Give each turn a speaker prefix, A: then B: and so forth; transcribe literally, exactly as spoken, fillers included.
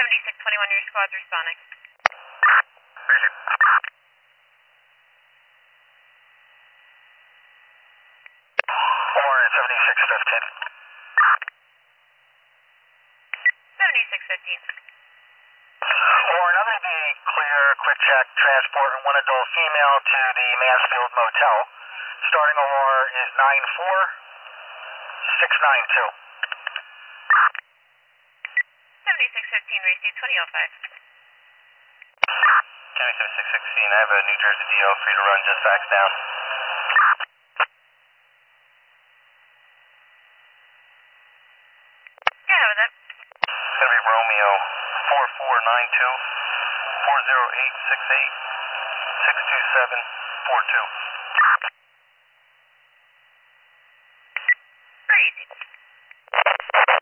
A: seventy-six twenty-one, your squad's responding.
B: Appreciate it. Warren, seventy-six fifteen.
A: seventy-six fifteen.
B: Warren, I'm going to be clear, quick check, transport, and one adult female to the Mansfield Motel. Starting O R is nine four six nine two.
A: seventy-six fifteen, receive twenty oh five.
B: County seventy-six sixteen, I have a New Jersey D O for you to run, just fax down.
A: Yeah, how was that?
B: It's going to be Romeo four four nine two four zero eight six eight six two seven four two.